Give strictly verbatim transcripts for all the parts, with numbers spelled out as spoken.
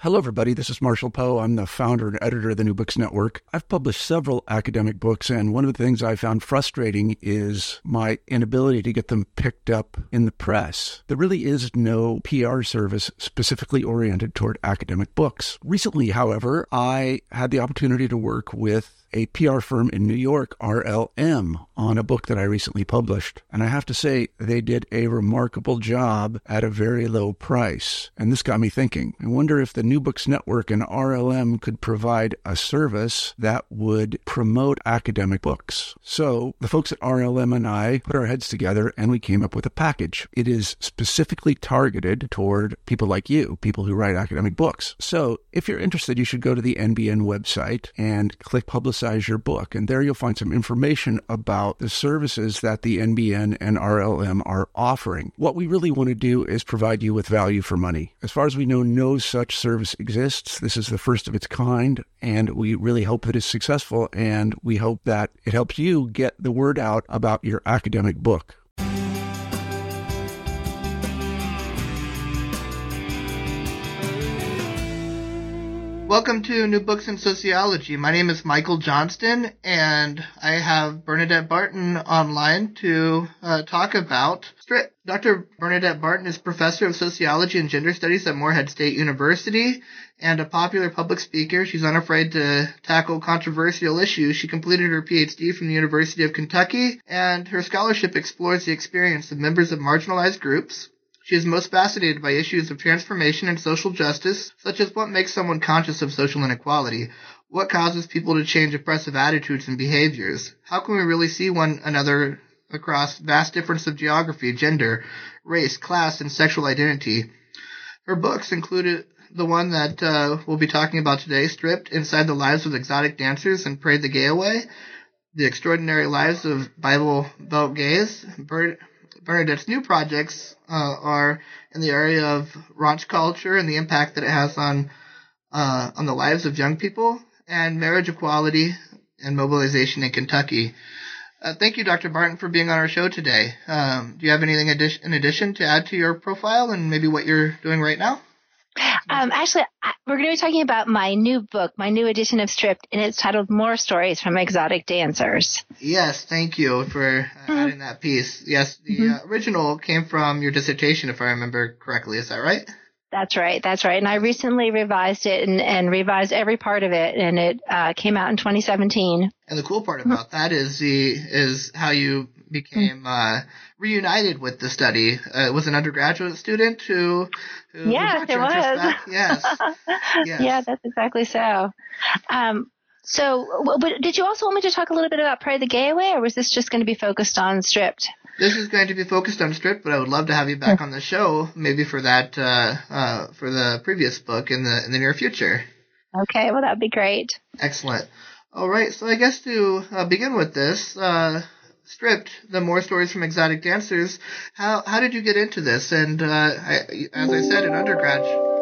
Hello, everybody. This is Marshall Poe. I'm the founder and editor of the New Books Network. I've published several academic books, and one of the things I found frustrating is my inability to get them picked up in the press. There really is no P R service specifically oriented toward academic books. Recently, however, I had the opportunity to work with a P R firm in New York, R L M, on a book that I recently published. And I have to say, they did a remarkable job at a very low price. And this got me thinking. I wonder if the New Books Network and R L M could provide a service that would promote academic books. So the folks at R L M and I put our heads together and we came up with a package. It is specifically targeted toward people like you, people who write academic books. So if you're interested, you should go to the N B N website and click Publicize your book. And there you'll find some information about the services that the N B N and R L M are offering. What we really want to do is provide you with value for money. As far as we know, no such service exists. This is the first of its kind, and we really hope that it's successful, and we hope that it helps you get the word out about your academic book. Welcome to New Books in Sociology. My name is Michael Johnston, and I have Bernadette Barton online to uh, talk about Strip. Doctor Bernadette Barton is professor of sociology and gender studies at Morehead State University and a popular public speaker. She's unafraid to tackle controversial issues. She completed her P H D from the University of Kentucky, and her scholarship explores the experience of members of marginalized groups. She is most fascinated by issues of transformation and social justice, such as what makes someone conscious of social inequality, what causes people to change oppressive attitudes and behaviors, how can we really see one another across vast difference of geography, gender, race, class, and sexual identity. Her books included the one that uh, we'll be talking about today, Stripped, Inside the Lives of Exotic Dancers and Prayed the Gay Away, The Extraordinary Lives of Bible Belt Gays. Bert, Bernadette's new projects uh, are in the area of raunch culture and the impact that it has on uh, on the lives of young people, and marriage equality and mobilization in Kentucky. Uh, thank you, Doctor Barton, for being on our show today. Um, do you have anything addi- in addition to add to your profile and maybe what you're doing right now? Um, actually, we're going to be talking about my new book, my new edition of Stripped, and it's titled More Stories from Exotic Dancers. Yes, thank you for uh, mm-hmm. adding that piece. Yes, the mm-hmm. uh, original came from your dissertation, if I remember correctly. Is that right? That's right. That's right. And I recently revised it and, and revised every part of it, and it uh, came out in twenty seventeen. And the cool part about that is the is how you became uh, reunited with the study. Uh, it was an undergraduate student who, who yes, who it was. Yes. yes. Yeah, that's exactly so. Um, so, but did you also want me to talk a little bit about Pray the Gay Away, or was this just going to be focused on Stripped? This is going to be focused on Stripped, but I would love to have you back on the show, maybe for that, uh, uh, for the previous book in the in the near future. Okay, well, that would be great. Excellent. All right, so I guess to uh, begin with this, uh, Stripped, the More Stories from Exotic Dancers, how how did you get into this? And uh, I, as I said, in undergrad,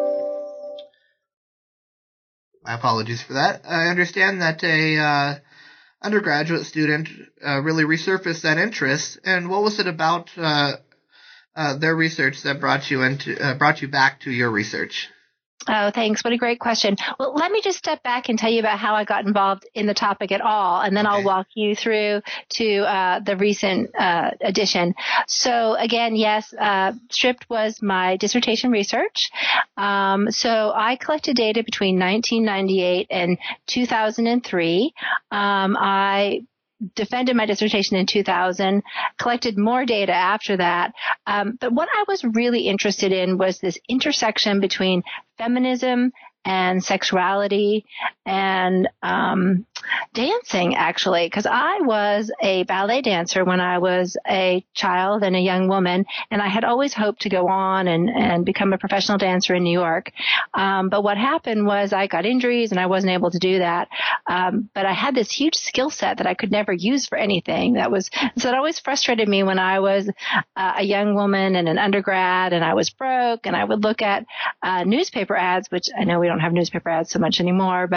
my apologies for that. I understand that a uh, undergraduate student uh, really resurfaced that interest. And what was it about uh, uh, their research that brought you into uh, brought you back to your research? Oh, thanks. What a great question. Well, let me just step back and tell you about how I got involved in the topic at all, and then okay. I'll walk you through to uh, the recent uh, edition. So again, yes, uh, Stripped was my dissertation research. Um, so I collected data between nineteen ninety-eight and two thousand three. Um, I defended my dissertation in two thousand, collected more data after that. Um, but what I was really interested in was this intersection between feminism and sexuality and um, dancing, actually, because I was a ballet dancer when I was a child and a young woman, and I had always hoped to go on and, and become a professional dancer in New York. Um, but what happened was I got injuries and I wasn't able to do that. Um, but I had this huge skill set that I could never use for anything. That was so it always frustrated me when I was uh, a young woman and an undergrad and I was broke, and I would look at uh, newspaper ads, which I know we don't have newspaper ads so much anymore, but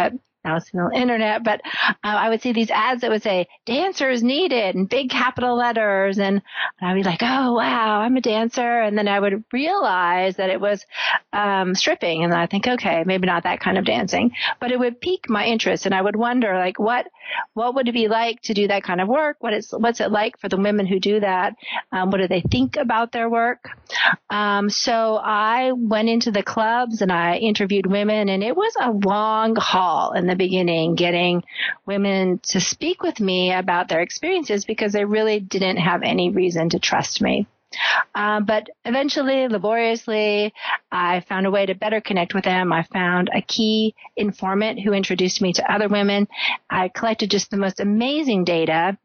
now it's on the internet, but uh, I would see these ads that would say dancers needed in big capital letters. And I'd be like, oh, wow, I'm a dancer. And then I would realize that it was um, stripping. And then I think, okay, maybe not that kind of dancing, but it would pique my interest. And I would wonder, like, what, what would it be like to do that kind of work? What is, what's it like for the women who do that? Um, what do they think about their work? Um, so I went into the clubs and I interviewed women, and it was a long haul in the beginning, getting women to speak with me about their experiences because they really didn't have any reason to trust me. Um, but eventually, laboriously, I found a way to better connect with them. I found a key informant who introduced me to other women. I collected just the most amazing data,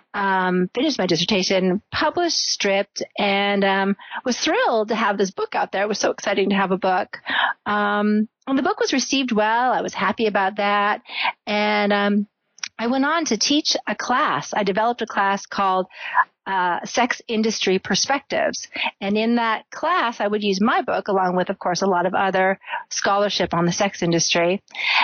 um, finished my dissertation, published Stripped, and um, was thrilled to have this book out there. It was so exciting to have a book. Um, and the book was received well. I was happy about that. And um, I went on to teach a class. I developed a class called Uh, sex industry perspectives. And in that class, I would use my book along with, of course, a lot of other scholarship on the sex industry.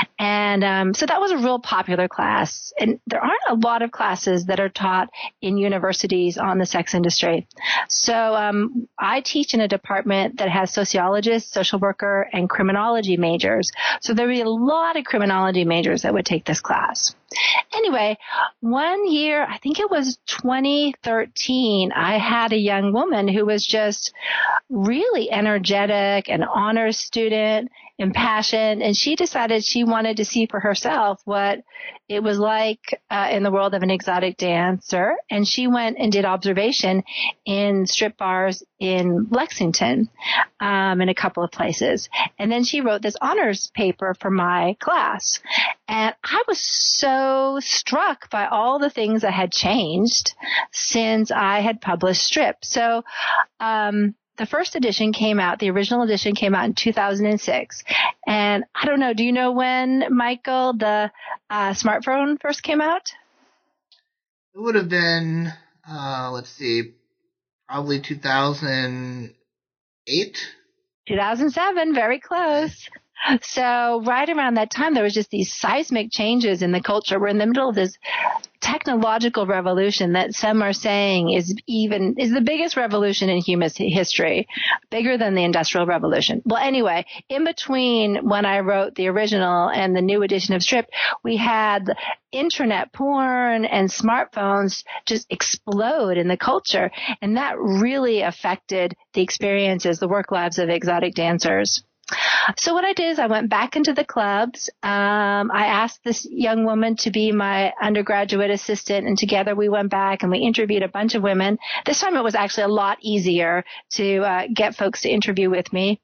And um, so that was a real popular class. And there aren't a lot of classes that are taught in universities on the sex industry. So um, I teach in a department that has sociologists, social worker, and criminology majors. So there would be a lot of criminology majors that would take this class. Anyway, one year, I think it was twenty thirteen, I had a young woman who was just really energetic, an honors student, impassioned, and she decided she wanted to see for herself what it was like uh, in the world of an exotic dancer. And she went and did observation in strip bars in Lexington, um, in a couple of places. And then she wrote this honors paper for my class. And I was so struck by all the things that had changed since I had published Strip. So, um, the first edition came out, the original edition came out in two thousand six. And I don't know, do you know when, Michael, the uh, smartphone first came out? It would have been, uh, let's see, probably two thousand eight? two thousand seven, very close. So right around that time, there was just these seismic changes in the culture. We're in the middle of this technological revolution that some are saying is even is the biggest revolution in human history, bigger than the Industrial Revolution. Well, anyway, in between when I wrote the original and the new edition of Strip, we had internet porn and smartphones just explode in the culture, and that really affected the experiences, the work lives of exotic dancers. So what I did is I went back into the clubs. Um, I asked this young woman to be my undergraduate assistant, and together we went back and we interviewed a bunch of women. This time it was actually a lot easier to uh, get folks to interview with me.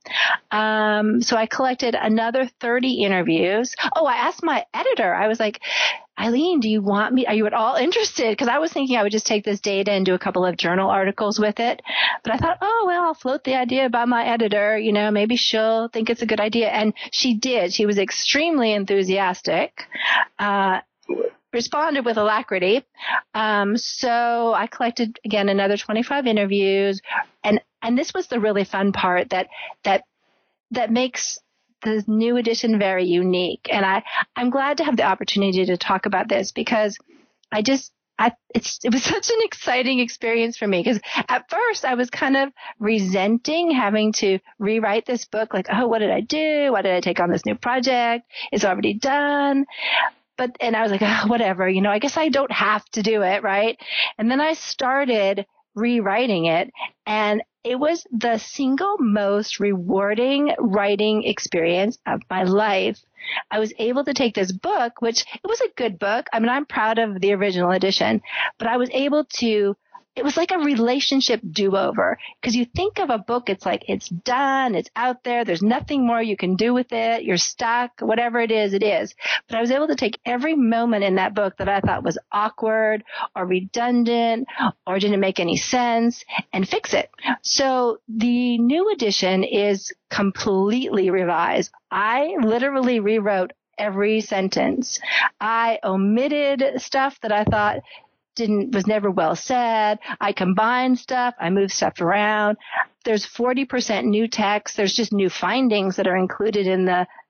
Um, so I collected another thirty interviews. Oh, I asked my editor. I was like, Eileen, do you want me, are you at all interested? Because I was thinking I would just take this data and do a couple of journal articles with it. But I thought, oh, well, I'll float the idea by my editor. You know, maybe she'll think it's a good idea. And she did. She was extremely enthusiastic, uh, responded with alacrity. Um, so I collected, again, another twenty-five interviews. And, and this was the really fun part that, that, that makes the new edition very unique. And I, I'm glad to have the opportunity to talk about this because I just, I, it's, it was such an exciting experience for me because at first I was kind of resenting having to rewrite this book. Like, oh, what did I do? Why did I take on this new project? It's already done. But, and I was like, oh, whatever, you know, I guess I don't have to do it. Right. And then I started rewriting it, and it was the single most rewarding writing experience of my life. I was able to take this book, which it was a good book. I mean, I'm proud of the original edition, but I was able to, it was like a relationship do-over because you think of a book, it's like it's done, it's out there, there's nothing more you can do with it, you're stuck, whatever it is, it is. But I was able to take every moment in that book that I thought was awkward or redundant or didn't make any sense and fix it. So the new edition is completely revised. I literally rewrote every sentence. I omitted stuff that I thought didn't, was never well said. I combined stuff. I moved stuff around. There's forty percent new text. There's just new findings that are included in the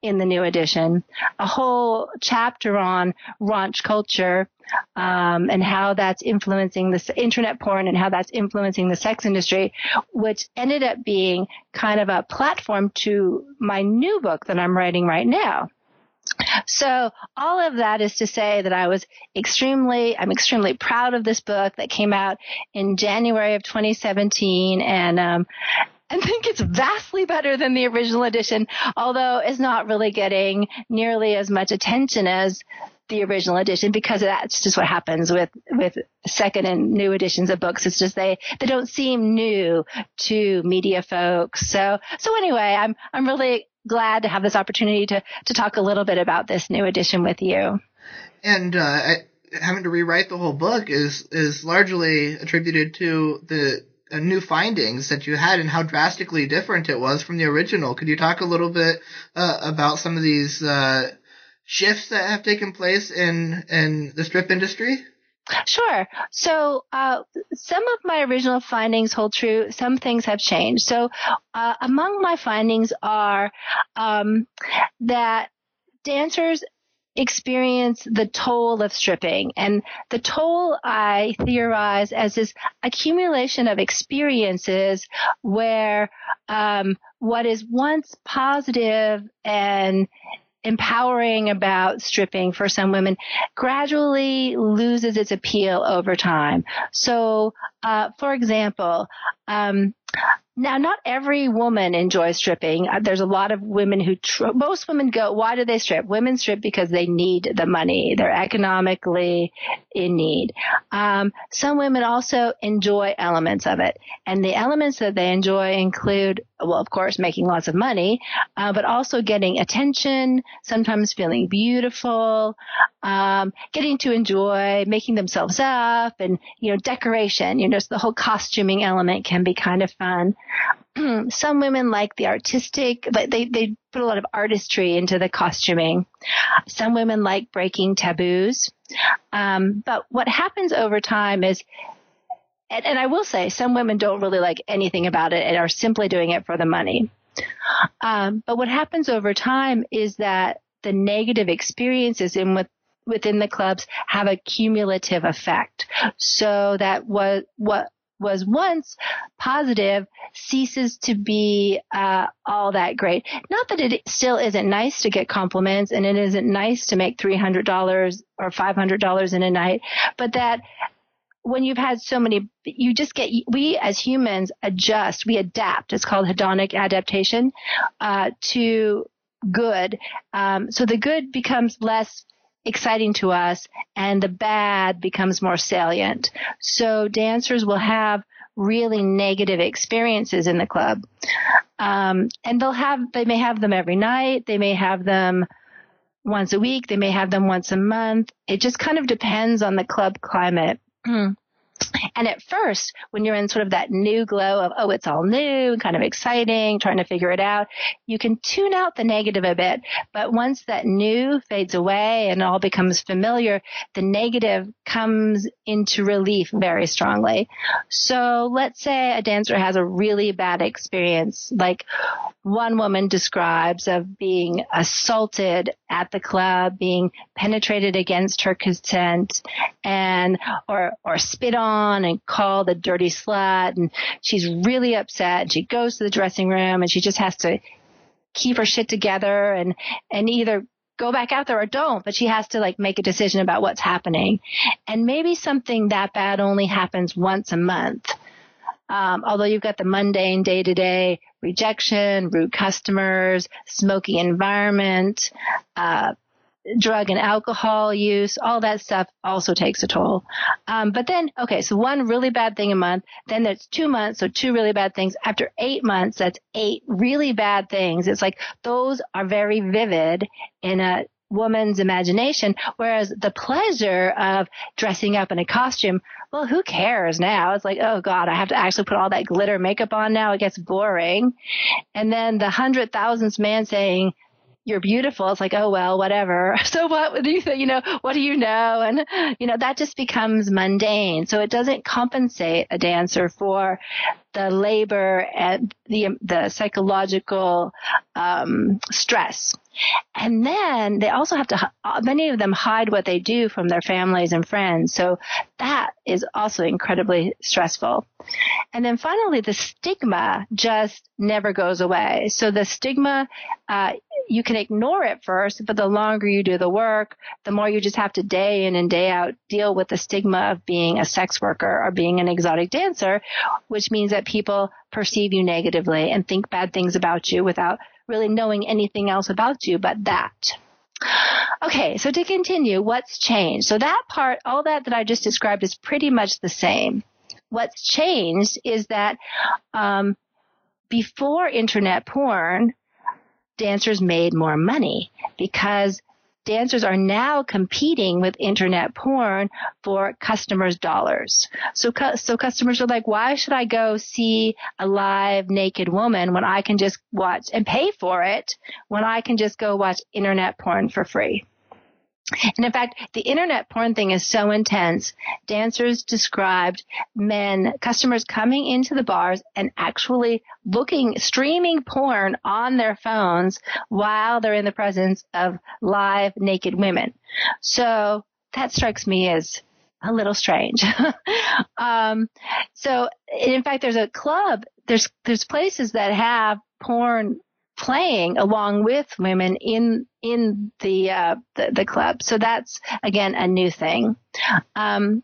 in the new edition, a whole chapter on raunch culture, um, and how that's influencing the internet porn and how that's influencing the sex industry, which ended up being kind of a platform to my new book that I'm writing right now. So all of that is to say that I was extremely, I'm extremely proud of this book that came out in January of twenty seventeen. And, um, I think it's vastly better than the original edition, although it's not really getting nearly as much attention as the original edition, because that's just what happens with, with second and new editions of books. It's just they, they don't seem new to media folks. So, so anyway, I'm, I'm really glad to have this opportunity to, to talk a little bit about this new edition with you. And, uh, I, having to rewrite the whole book is, is largely attributed to the uh, new findings that you had and how drastically different it was from the original. Could you talk a little bit, uh, about some of these, uh, shifts that have taken place in, in the strip industry? Sure. So uh, some of my original findings hold true. Some things have changed. So uh, among my findings are um, that dancers experience the toll of stripping. And the toll I theorize as this accumulation of experiences where um, what is once positive and empowering about stripping for some women gradually loses its appeal over time. So, uh, for example, um, now not every woman enjoys stripping. Uh, there's a lot of women who, tr- most women go, why do they strip? Women strip because they need the money. They're economically in need. Um, some women also enjoy elements of it. And the elements that they enjoy include, well, of course, making lots of money, uh, but also getting attention, sometimes feeling beautiful, um, getting to enjoy making themselves up, and, you know, decoration. You know, so the whole costuming element can be kind of fun. Some women like the artistic, but they, they put a lot of artistry into the costuming. Some women like breaking taboos. Um, but what happens over time is, and, and I will say, some women don't really like anything about it and are simply doing it for the money. Um, but what happens over time is that the negative experiences in with, within the clubs have a cumulative effect. So that what, what, was once positive ceases to be uh, all that great. Not that it still isn't nice to get compliments and it isn't nice to make three hundred dollars or five hundred dollars in a night, but that when you've had so many, you just get, we as humans adjust, we adapt. It's called hedonic adaptation uh, to good. Um, so the good becomes less exciting to us and the bad becomes more salient. So dancers will have really negative experiences in the club. Um, and they'll have, they may have them every night. They may have them once a week. They may have them once a month. It just kind of depends on the club climate. And at first, when you're in sort of that new glow of, oh, it's all new, kind of exciting, trying to figure it out, you can tune out the negative a bit. But once that new fades away and all becomes familiar, the negative comes into relief very strongly. So let's say a dancer has a really bad experience, like one woman describes of being assaulted at the club, being penetrated against her consent, and or or spit on and called a dirty slut, and she's really upset, and she goes to the dressing room and she just has to keep her shit together and and either go back out there or don't, but she has to like make a decision about what's happening. And maybe something that bad only happens once a month. Um, although you've got the mundane day-to-day rejection, rude customers, smoky environment, uh, drug and alcohol use, all that stuff also takes a toll. Um, but then, okay, so one really bad thing a month, then there's two months, so two really bad things. After eight months, that's eight really bad things. It's like those are very vivid in a woman's imagination, whereas the pleasure of dressing up in a costume, well, who cares now? It's like, oh God, I have to actually put all that glitter makeup on now. It gets boring. And then the hundred thousandth man saying, you're beautiful. It's like, oh, well, whatever. So what do you think? You know, what do you know? And, you know, that just becomes mundane. So it doesn't compensate a dancer for the labor and the, the psychological, um, stress. And then they also have to, many of them hide what they do from their families and friends. So that is also incredibly stressful. And then finally, the stigma just never goes away. So the stigma, uh, you can ignore it first, but the longer you do the work, the more you just have to day in and day out deal with the stigma of being a sex worker or being an exotic dancer, which means that people perceive you negatively and think bad things about you without really knowing anything else about you but that. Okay, so to continue, what's changed? So that part, all that that I just described is pretty much the same. What's changed is that um, before internet porn, dancers made more money because dancers are now competing with internet porn for customers' dollars. So, cu- so customers are like, why should I go see a live naked woman when I can just watch and pay for it when I can just go watch internet porn for free? And in fact, the internet porn thing is so intense. Dancers described men, customers coming into the bars and actually looking, streaming porn on their phones while they're in the presence of live naked women. So that strikes me as a little strange. um, so in fact, there's a club, there's, there's places that have porn playing along with women in in the, uh, the the club. So that's, again, a new thing. Um,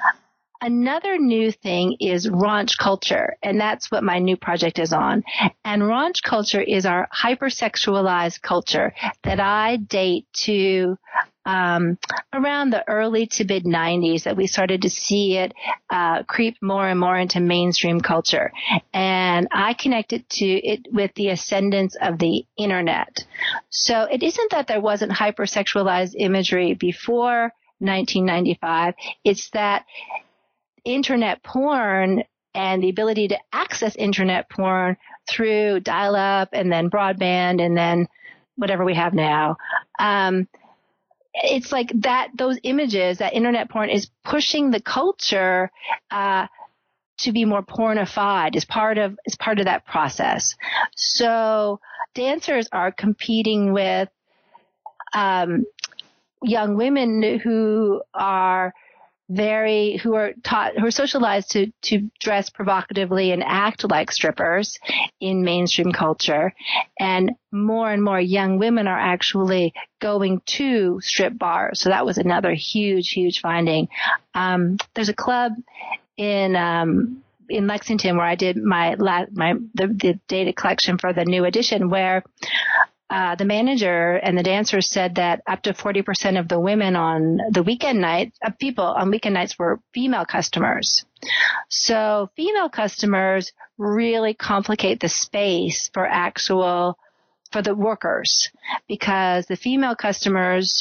another new thing is raunch culture, and that's what my new project is on. And raunch culture is our hypersexualized culture that I date to um, around the early to mid nineties that we started to see it uh, creep more and more into mainstream culture. And I connect it to it with the ascendance of the internet. So it isn't that there wasn't hypersexualized imagery before nineteen ninety-five. It's that internet porn and the ability to access internet porn through dial-up and then broadband and then whatever we have now. Um, it's like that, those images, that internet porn is pushing the culture, uh, to be more pornified as part of, as part of that process. So dancers are competing with, um, young women who are very, who are taught, who are socialized to, to dress provocatively and act like strippers in mainstream culture. And more and more young women are actually going to strip bars. So that was another huge, huge finding. Um, there's a club in, um, in Lexington where I did my, la- my, the, the data collection for the new edition where, Uh, the manager and the dancers said that up to forty percent of the women on the weekend nights, uh, people on weekend nights were female customers. So female customers really complicate the space for actual, for the workers, because the female customers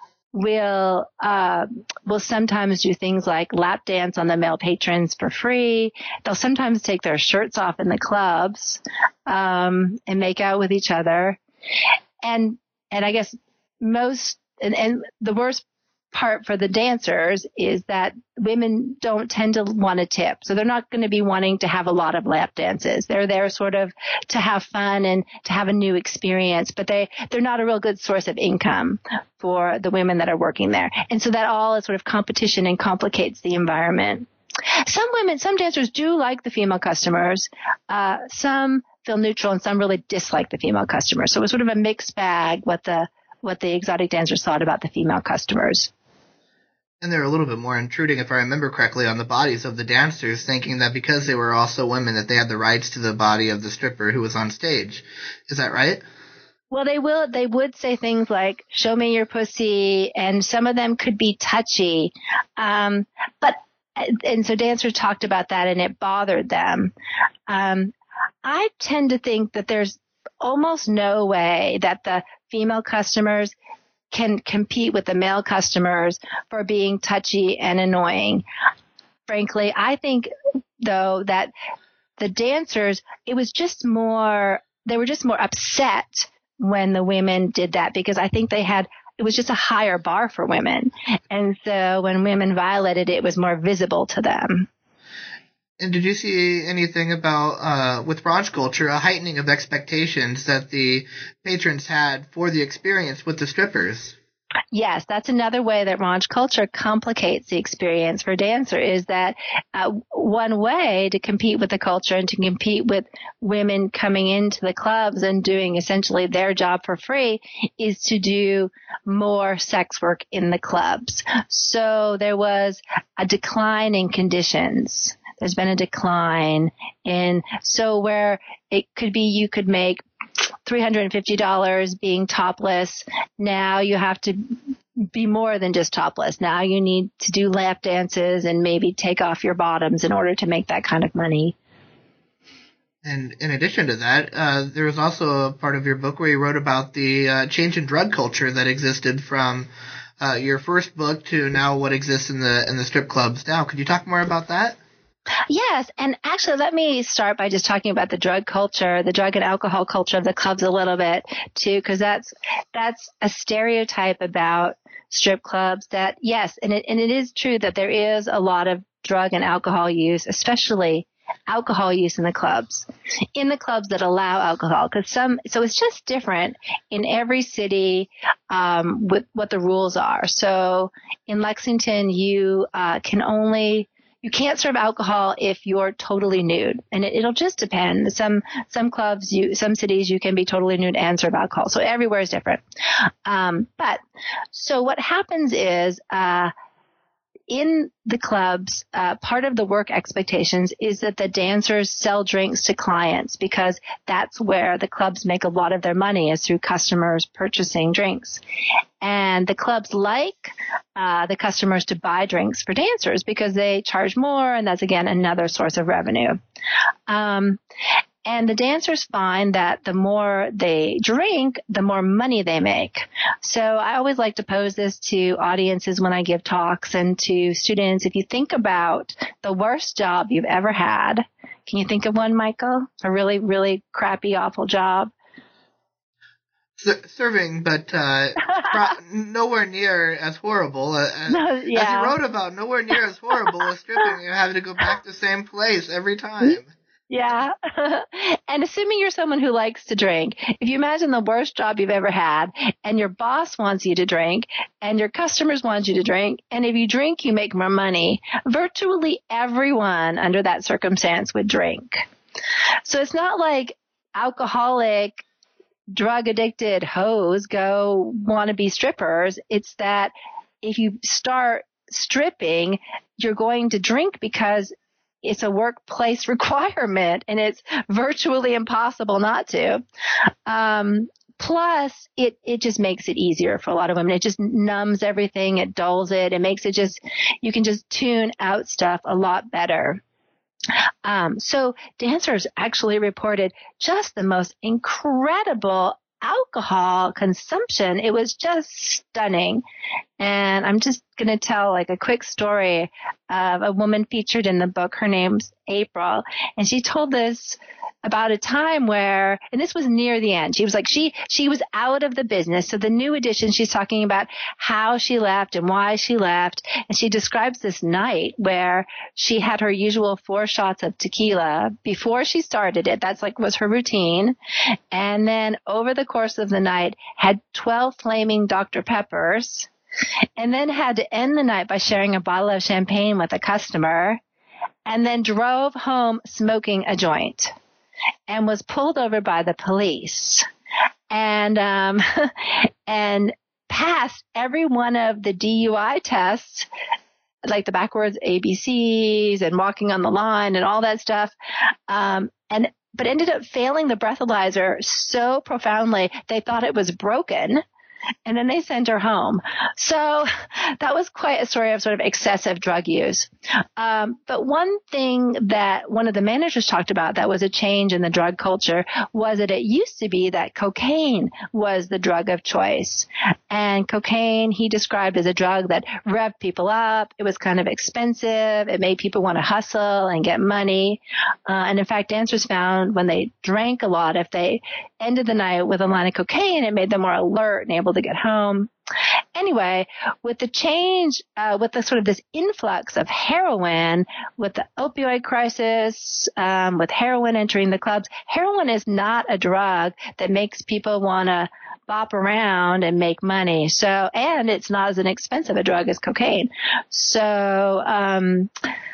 will, uh, will sometimes do things like lap dance on the male patrons for free. They'll sometimes take their shirts off in the clubs, um, and make out with each other. And, and I guess most, and, and the worst part for the dancers is that women don't tend to want to tip. So they're not going to be wanting to have a lot of lap dances. They're there sort of to have fun and to have a new experience, but they, they're not a real good source of income for the women that are working there. And so that all is sort of competition and complicates the environment. Some women, some dancers do like the female customers. Uh, some feel neutral and some really dislike the female customers. So it was sort of a mixed bag what the what the exotic dancers thought about the female customers. And they're a little bit more intruding, if I remember correctly, on the bodies of the dancers, thinking that because they were also women that they had the rights to the body of the stripper who was on stage. Is that right? Well, they will. They would say things like, show me your pussy, and some of them could be touchy. Um, but and so dancers talked about that, and it bothered them. Um, I tend to think that there's almost no way that the female customers can compete with the male customers for being touchy and annoying. Frankly, I think, though, that the dancers, it was just more, they were just more upset when the women did that because I think they had, it was just a higher bar for women. And so when women violated it, it was more visible to them. And did you see anything about, uh, with brunch culture, a heightening of expectations that the patrons had for the experience with the strippers? Yes, that's another way that raunch culture complicates the experience for a dancer, is that uh, one way to compete with the culture and to compete with women coming into the clubs and doing essentially their job for free is to do more sex work in the clubs. So there was a decline in conditions. There's been a decline in, so where it could be you could make three hundred fifty dollars being topless. Now you have to be more than just topless. Now you need to do lap dances and maybe take off your bottoms in order to make that kind of money. And in addition to that, uh, there was also a part of your book where you wrote about the uh, change in drug culture that existed from uh, your first book to now what exists in the in the strip clubs now. Could you talk more about that? Yes, and actually let me start by just talking about the drug culture, the drug and alcohol culture of the clubs a little bit too, because that's that's a stereotype about strip clubs that, yes, and it, and it is true that there is a lot of drug and alcohol use, especially alcohol use in the clubs, in the clubs that allow alcohol, because some, so it's just different in every city um, with what the rules are. So in Lexington, you uh, can only You can't serve alcohol if you're totally nude, and it, it'll just depend. Some some clubs, you some cities, you can be totally nude and serve alcohol. So everywhere is different. Um, but so what happens is uh, in the clubs, uh, part of the work expectations is that the dancers sell drinks to clients, because that's where the clubs make a lot of their money, is through customers purchasing drinks. And the clubs like uh, the customers to buy drinks for dancers because they charge more, and that's, again, another source of revenue. Um, and the dancers find that the more they drink, the more money they make. So I always like to pose this to audiences when I give talks and to students. If you think about the worst job you've ever had, can you think of one, Michael? A really, really crappy, awful job? Serving, but uh, nowhere near as horrible. Uh, no, yeah. As you wrote about, nowhere near as horrible as stripping. You're having to go back to the same place every time. Yeah. And assuming you're someone who likes to drink, if you imagine the worst job you've ever had, and your boss wants you to drink, and your customers want you to drink, and if you drink, you make more money, virtually everyone under that circumstance would drink. So it's not like alcoholic, drug addicted hoes go want to be strippers. It's that if you start stripping, you're going to drink because it's a workplace requirement, and it's virtually impossible not to. Um, plus, it, it just makes it easier for a lot of women. It just numbs everything. It dulls it. It makes it just, you can just tune out stuff a lot better. Um, so dancers actually reported just the most incredible alcohol consumption. It was just stunning. And I'm just going to tell like a quick story of a woman featured in the book. Her name's April. And she told this about a time where, and this was near the end, she was like, she, she was out of the business. So the new edition, she's talking about how she left and why she left. And she describes this night where she had her usual four shots of tequila before she started it. That's like was her routine. And then over the course of the night had twelve flaming Doctor Peppers, and then had to end the night by sharing a bottle of champagne with a customer, and then drove home smoking a joint, and was pulled over by the police, and um, and passed every one of the D U I tests, like the backwards A B Cs and walking on the line and all that stuff, um, and but ended up failing the breathalyzer so profoundly they thought it was broken. And then they sent her home. So that was quite a story of sort of excessive drug use. Um, but one thing that one of the managers talked about that was a change in the drug culture was that it used to be that cocaine was the drug of choice. And cocaine he described as a drug that revved people up. It was kind of expensive. It made people want to hustle and get money. Uh, and in fact, dancers found when they drank a lot, if they ended the night with a line of cocaine, it made them more alert and able to get home. anyway, with the change, uh, with the sort of this influx of heroin, with the opioid crisis, um, with heroin entering the clubs, heroin is not a drug that makes people want to bop around and make money. So, and it's not as inexpensive a drug as cocaine. So, um,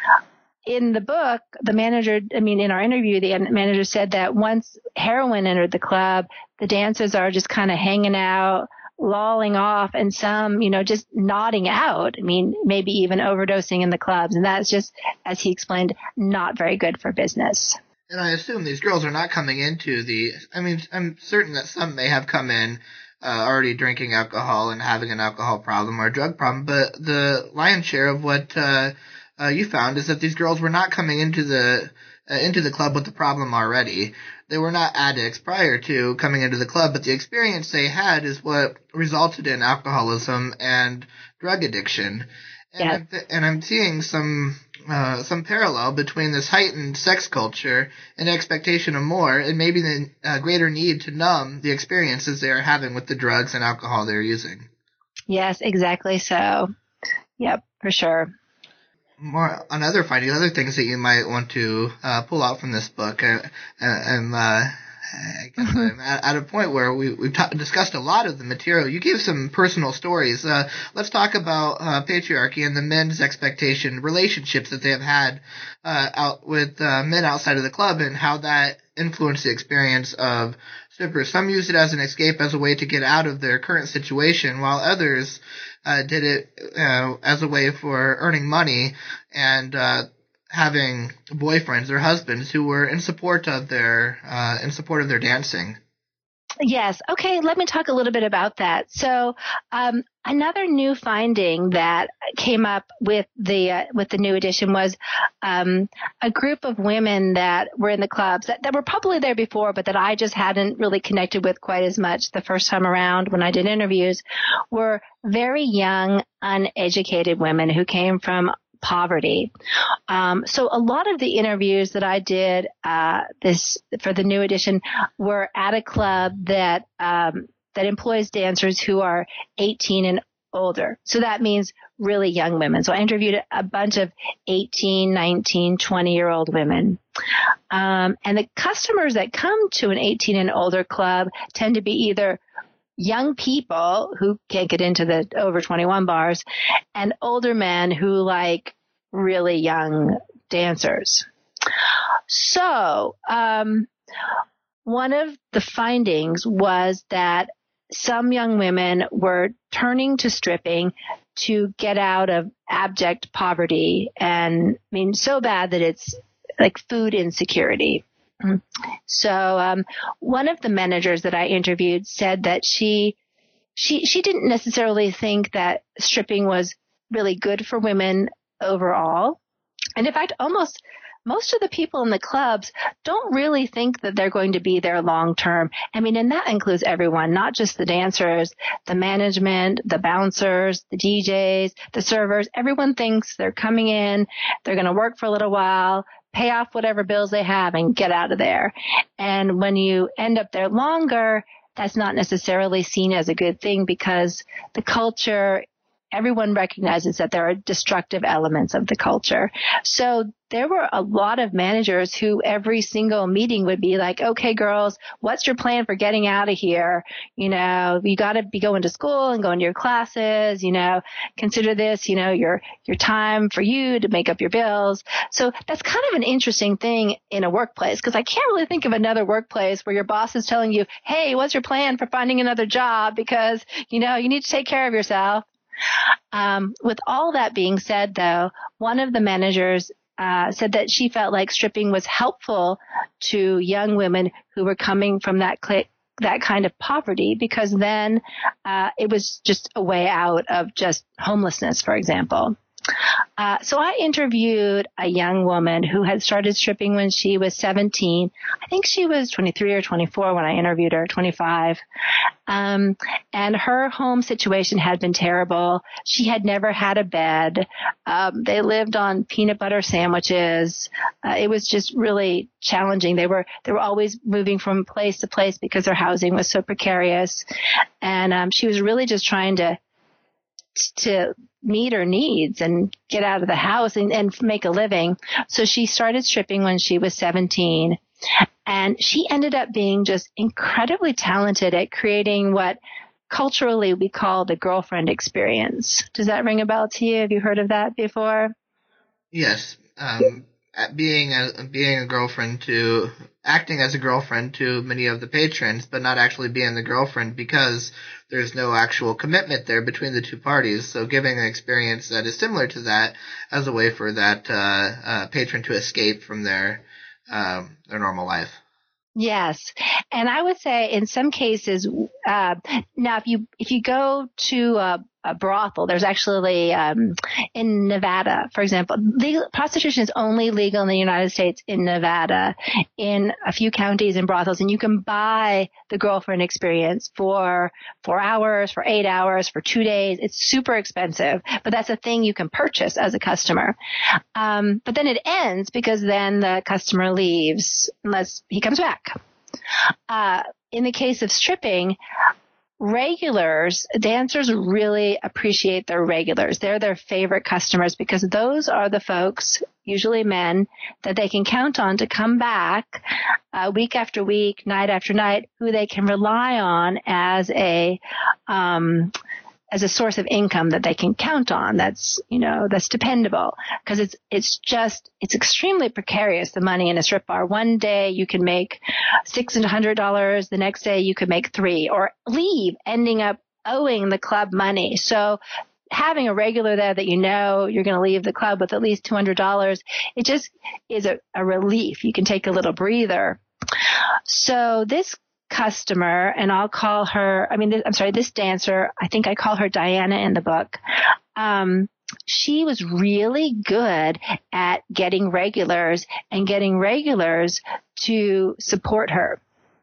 in the book, the manager, I mean, in our interview, the manager said that once heroin entered the club, the dancers are just kind of hanging out, lolling off, and some, you know, just nodding out. I mean, maybe even overdosing in the clubs. And that's just, as he explained, not very good for business. And I assume these girls are not coming into the, I mean, I'm certain that some may have come in uh, already drinking alcohol and having an alcohol problem or a drug problem, but the lion's share of what uh, uh, you found is that these girls were not coming into the uh, into the club with the problem already. They were not addicts prior to coming into the club, but the experience they had is what resulted in alcoholism and drug addiction. And, yeah. I'm, th- and I'm seeing some uh, some parallel between this heightened sex culture and expectation of more, and maybe the uh, greater need to numb the experiences they are having with the drugs and alcohol they're using. Yes, exactly so. Yep, for sure. More on other findings, other things that you might want to uh, pull out from this book. I, I'm, uh, I guess I'm at, at a point where we, we've ta- discussed a lot of the material. You gave some personal stories. Uh, let's talk about uh, patriarchy and the men's expectation, relationships that they have had uh, out with uh, men outside of the club, and how that influenced the experience of strippers. Some use it as an escape, as a way to get out of their current situation, while others Uh, did it uh, as a way for earning money and uh, having boyfriends or husbands who were in support of their uh, in support of their dancing. Yes. Okay. Let me talk a little bit about that. So, um, another new finding that came up with the uh, with the new edition was um, a group of women that were in the clubs that, that were probably there before, but that I just hadn't really connected with quite as much the first time around when I did interviews, were very young, uneducated women who came from poverty. Um, so a lot of the interviews that I did uh, this for the new edition were at a club that um, that employs dancers who are eighteen and older. So that means really young women. So I interviewed a bunch of eighteen, nineteen, twenty-year-old women. Um, and the customers that come to an eighteen and older club tend to be either young people who can't get into the over twenty-one bars and older men who like really young dancers. So um, one of the findings was that some young women were turning to stripping to get out of abject poverty, and I mean so bad that it's like food insecurity. So um, one of the managers that I interviewed said that she she she didn't necessarily think that stripping was really good for women overall. And in fact, almost most of the people in the clubs don't really think that they're going to be there long term. I mean, and that includes everyone, not just the dancers, the management, the bouncers, the D Js, the servers. Everyone thinks they're coming in, they're going to work for a little while, pay off whatever bills they have, and get out of there. And when you end up there longer, that's not necessarily seen as a good thing, because the culture, everyone recognizes that there are destructive elements of the culture. So there were a lot of managers who every single meeting would be like, okay, girls, what's your plan for getting out of here? You know, you got to be going to school and going to your classes, you know, consider this, you know, your, your time for you to make up your bills. So that's kind of an interesting thing in a workplace, because I can't really think of another workplace where your boss is telling you, hey, what's your plan for finding another job? Because, you know, you need to take care of yourself. Um, with all that being said, though, one of the managers uh, said that she felt like stripping was helpful to young women who were coming from that cl- that kind of poverty, because then uh, it was just a way out of just homelessness, for example. Uh, so I interviewed a young woman who had started stripping when she was seventeen. I think she was twenty-three or twenty-four when I interviewed her, twenty-five. Um, and her home situation had been terrible. She had never had a bed. Um, they lived on peanut butter sandwiches. Uh, it was just really challenging. They were, they were always moving from place to place because their housing was so precarious. And, um, she was really just trying to to meet her needs and get out of the house and, and make a living. So she started stripping when she was seventeen. And she ended up being just incredibly talented at creating what culturally we call the girlfriend experience. Does that ring a bell to you? Have you heard of that before? Yes. Um, being a, being a girlfriend to, acting as a girlfriend to many of the patrons, but not actually being the girlfriend because there's no actual commitment there between the two parties. So giving an experience that is similar to that as a way for that uh, uh, patron to escape from their um, their normal life. Yes. And I would say in some cases, uh, now if you, if you go to a, a brothel, there's actually, um, in Nevada, for example, legal, prostitution is only legal in the United States in Nevada, in a few counties and brothels, and you can buy the girlfriend experience for four hours, for eight hours, for two days. It's super expensive, but that's a thing you can purchase as a customer. Um, but then it ends because then the customer leaves unless he comes back. Uh, in the case of stripping, regulars, dancers really appreciate their regulars. They're their favorite customers because those are the folks, usually men, that they can count on to come back uh, week after week, night after night, who they can rely on as a um, as a source of income that they can count on. That's, you know, that's dependable because it's, it's just, it's extremely precarious, the money in a strip bar. One day you can make six hundred dollars. The next day you could make three or leave, ending up owing the club money. So having a regular there that you know you're going to leave the club with at least two hundred dollars, it just is a, a relief. You can take a little breather. So this customer, and I'll call her, I mean, I'm sorry, this dancer, I think I call her Diana in the book. Um, she was really good at getting regulars and getting regulars to support her.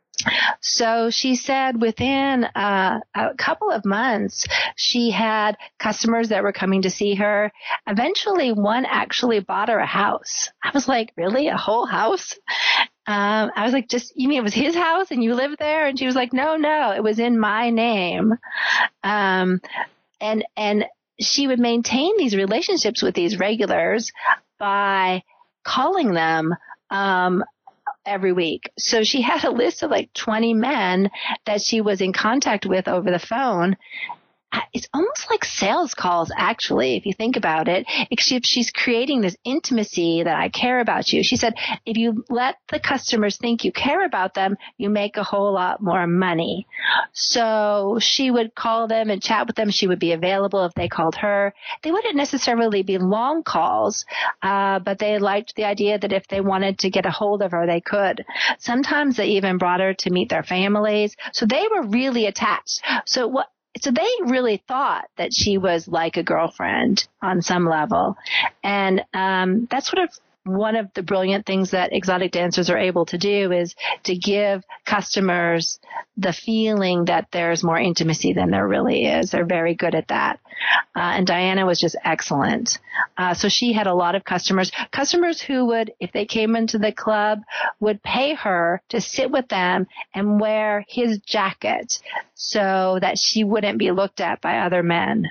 So she said within uh, a couple of months, she had customers that were coming to see her. Eventually, one actually bought her a house. I was like, really? A whole house? Um, I was like, just, you mean it was his house and you lived there? And she was like, no, no, it was in my name. Um, and, and she would maintain these relationships with these regulars by calling them, um, every week. So she had a list of like twenty men that she was in contact with over the phone. It's almost like sales calls, actually, if you think about it. Except she's creating this intimacy that I care about you. She said, if you let the customers think you care about them, you make a whole lot more money. So she would call them and chat with them. She would be available if they called her. They wouldn't necessarily be long calls, uh, but they liked the idea that if they wanted to get a hold of her, they could. Sometimes they even brought her to meet their families. So they were really attached. So what? So they really thought that she was like a girlfriend on some level. And um, that's sort of one of the brilliant things that exotic dancers are able to do is to give customers the feeling that there's more intimacy than there really is. They're very good at that. Uh, and Diana was just excellent. Uh, so she had a lot of customers, customers who would, if they came into the club, would pay her to sit with them and wear his jacket so that she wouldn't be looked at by other men.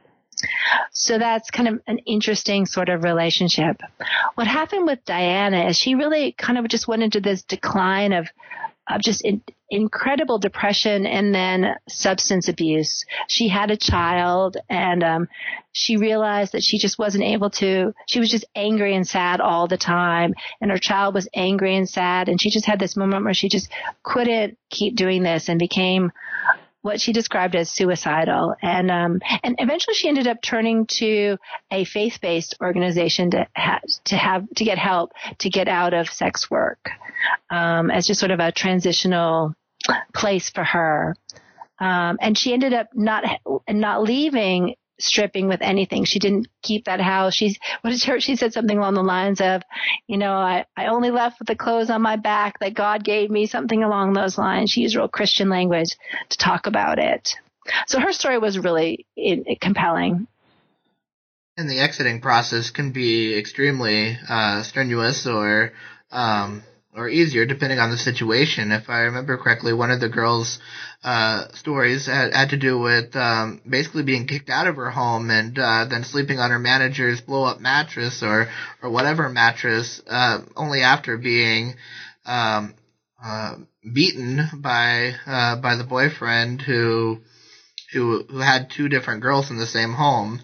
So that's kind of an interesting sort of relationship. What happened with Diana is she really kind of just went into this decline of, of just in, incredible depression and then substance abuse. She had a child and um, she realized that she just wasn't able to, she was just angry and sad all the time. And her child was angry and sad. And she just had this moment where she just couldn't keep doing this and became what she described as suicidal. And, um, and eventually she ended up turning to a faith-based organization to ha- to have, to get help to get out of sex work, um, as just sort of a transitional place for her. Um, and she ended up not, not leaving stripping with anything. She didn't keep that house. She's, what is her, she said something along the lines of, you know, I, I only left with the clothes on my back that God gave me, something along those lines. She used real Christian language to talk about it. So her story was really in, compelling. And the exiting process can be extremely uh, strenuous or um, or easier depending on the situation. If I remember correctly, one of the girls' uh, stories had, had to do with um, basically being kicked out of her home and uh, then sleeping on her manager's blow-up mattress or, or whatever mattress, uh, only after being um, uh, beaten by uh, by the boyfriend who who who had two different girls in the same home.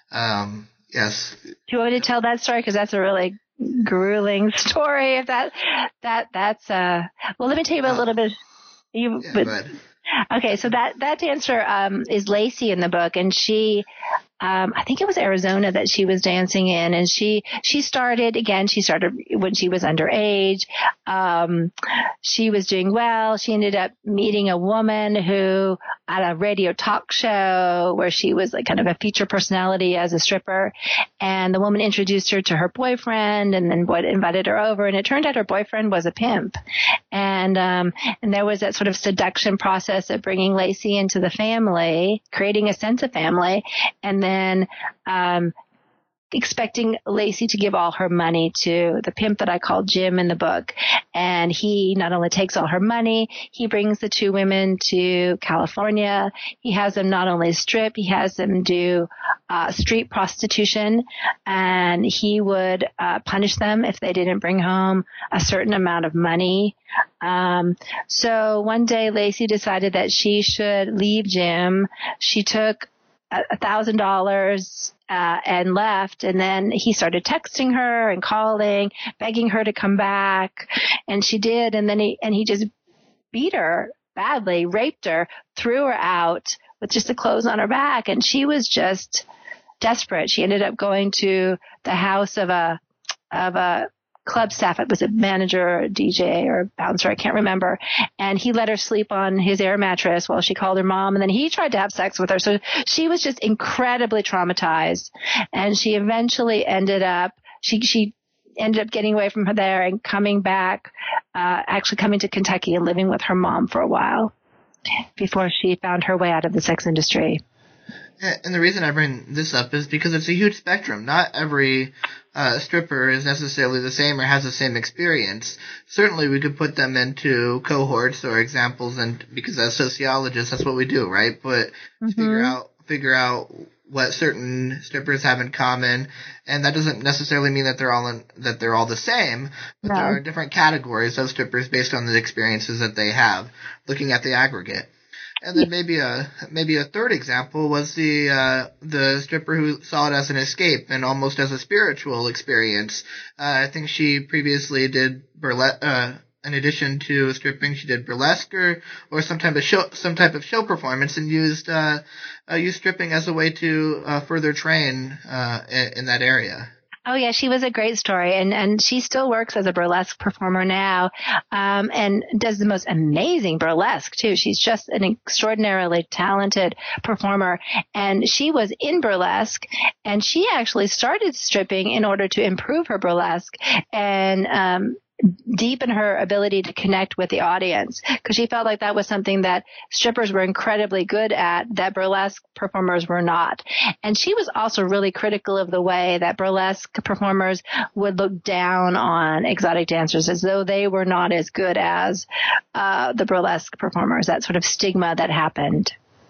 Um, yes. Do you want me to tell that story? Because that's a really grueling story. If that that that's uh well, let me tell you about uh, a little bit. You, yeah, but, go ahead. Okay, so that that dancer um, is Lacey in the book, and she, um, I think it was Arizona that she was dancing in, and she she started again. She started when she was underage. Um, she was doing well. She ended up meeting a woman who at a radio talk show where she was like kind of a feature personality as a stripper, and the woman introduced her to her boyfriend, and then what invited her over, and it turned out her boyfriend was a pimp, and um, and there was that sort of seduction process of bringing Lacey into the family, creating a sense of family, and then um, expecting Lacey to give all her money to the pimp that I call Jim in the book. And he not only takes all her money, he brings the two women to California. He has them not only strip, he has them do uh, street prostitution, and he would uh, punish them if they didn't bring home a certain amount of money. Um, so one day Lacey decided that she should leave Jim. She took a thousand dollars uh, and left, and then he started texting her and calling, begging her to come back, and she did, and then he and he just beat her badly, raped her, threw her out with just the clothes on her back, and she was just desperate. She ended up going to the house of a of a club staff. It was a manager or a D J or a bouncer, I can't remember. And he let her sleep on his air mattress while she called her mom. And then he tried to have sex with her. So she was just incredibly traumatized. And she eventually ended up, she, she ended up getting away from her there and coming back, uh, actually coming to Kentucky and living with her mom for a while before she found her way out of the sex industry. And the reason I bring this up is because it's a huge spectrum. Not every uh, stripper is necessarily the same or has the same experience. Certainly we could put them into cohorts or examples, and because as sociologists, that's what we do, right? But mm-hmm. to figure out figure out what certain strippers have in common, and that doesn't necessarily mean that they're all in, that they're all the same, but no. There are different categories of strippers based on the experiences that they have, looking at the aggregate. And then maybe a maybe a third example was the uh, the stripper who saw it as an escape and almost as a spiritual experience. Uh, I think she previously did burlesque. Uh, in addition to stripping, she did burlesque or, or some type of show some type of show performance, and used uh, uh, used stripping as a way to uh, further train uh, in, in that area. Oh, yeah, she was a great story, and, and she still works as a burlesque performer now, um, and does the most amazing burlesque, too. She's just an extraordinarily talented performer, and she was in burlesque, and she actually started stripping in order to improve her burlesque and um deepen her ability to connect with the audience, because she felt like that was something that strippers were incredibly good at that burlesque performers were not. And she was also really critical of the way that burlesque performers would look down on exotic dancers, as though they were not as good as uh, the burlesque performers, that sort of stigma that happened.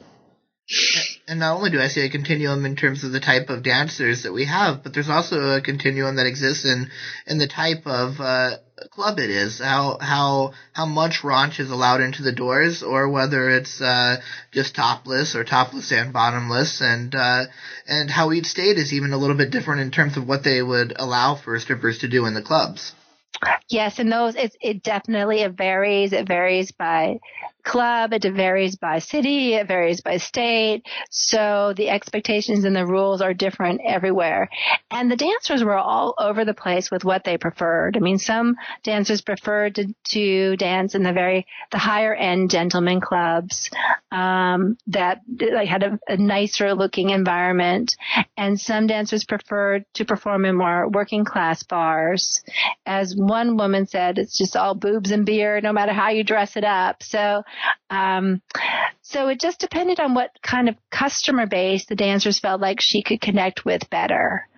And not only do I see a continuum in terms of the type of dancers that we have, but there's also a continuum that exists in, in the type of uh, club it is, how how how much raunch is allowed into the doors, or whether it's uh, just topless or topless and bottomless, and uh, and how each state is even a little bit different in terms of what they would allow for strippers to do in the clubs. Yes, and those it it definitely it varies. It varies by club, it varies by city, it varies by state. So the expectations and the rules are different everywhere. And the dancers were all over the place with what they preferred. I mean, some dancers preferred to, to dance in the very the higher end gentleman clubs um, that like had a, a nicer looking environment, and some dancers preferred to perform in more working class bars. As one woman said, it's just all boobs and beer, no matter how you dress it up. So Um, so it just depended on what kind of customer base the dancers felt like she could connect with better.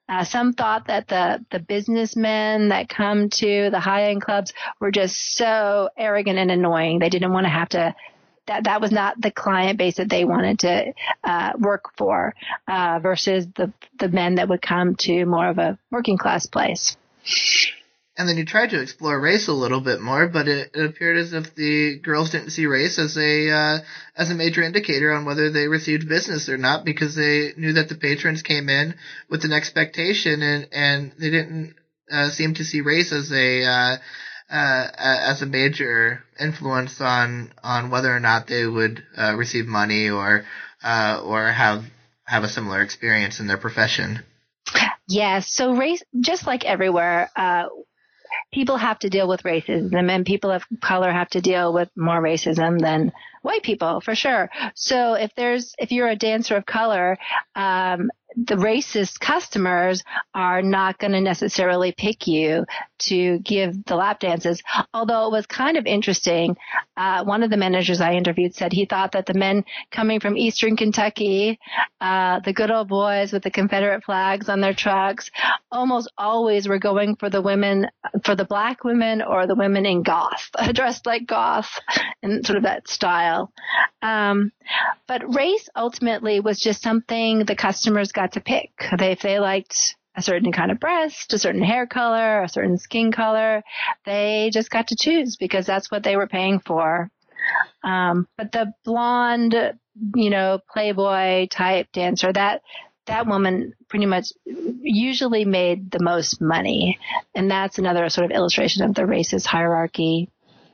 Uh, some thought that the, the businessmen that come to the high-end clubs were just so arrogant and annoying. They didn't want to have to, that, that was not the client base that they wanted to uh, work for uh, versus the, the men that would come to more of a working class place. And then you tried to explore race a little bit more, but it, it appeared as if the girls didn't see race as a uh, as a major indicator on whether they received business or not, because they knew that the patrons came in with an expectation, and, and they didn't uh, seem to see race as a uh, uh, as a major influence on on whether or not they would uh, receive money or uh, or have have a similar experience in their profession. Yes. So race, just like everywhere, uh, people have to deal with racism, and people of color have to deal with more racism than white people, for sure. So if there's, if you're a dancer of color, um, the racist customers are not going to necessarily pick you to give the lap dances. Although it was kind of interesting. Uh, one of the managers I interviewed said he thought that the men coming from Eastern Kentucky, uh, the good old boys with the Confederate flags on their trucks, almost always were going for the women, for the black women or the women in goth, dressed like goth and sort of that style. Um, but race ultimately was just something the customers got to pick. They, if they liked a certain kind of breast, a certain hair color, a certain skin color, they just got to choose because that's what they were paying for. Um, but the blonde, you know, Playboy type dancer, that that woman pretty much usually made the most money. And that's another sort of illustration of the racist hierarchy.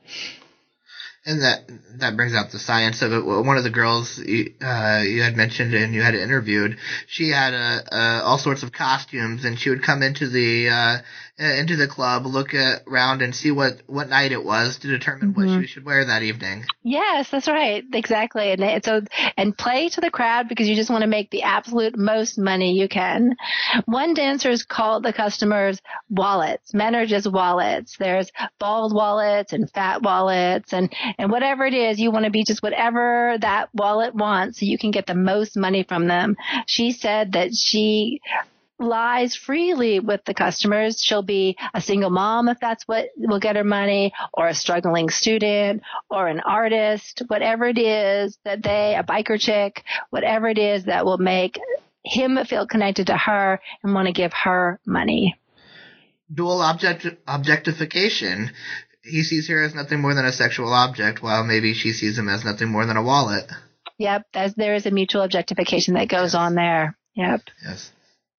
And that that brings out the science of it. One of the girls you, uh, you had mentioned and you had interviewed, she had uh, uh, all sorts of costumes, and she would come into the uh, into the club, look at, around, and see what, what night it was to determine mm-hmm. what she should wear that evening. Yes, that's right, exactly. And so and play to the crowd because you just want to make the absolute most money you can. One dancer's called the customers wallets. Men are just wallets. There's bald wallets and fat wallets and And whatever it is, you want to be just whatever that wallet wants so you can get the most money from them. She said that she lies freely with the customers. She'll be a single mom if that's what will get her money, or a struggling student, or an artist, whatever it is that they, a biker chick, whatever it is that will make him feel connected to her and want to give her money. Dual object objectification. He sees her as nothing more than a sexual object, while maybe she sees him as nothing more than a wallet. Yep, as there is a mutual objectification that goes yes. on there. Yep. Yes.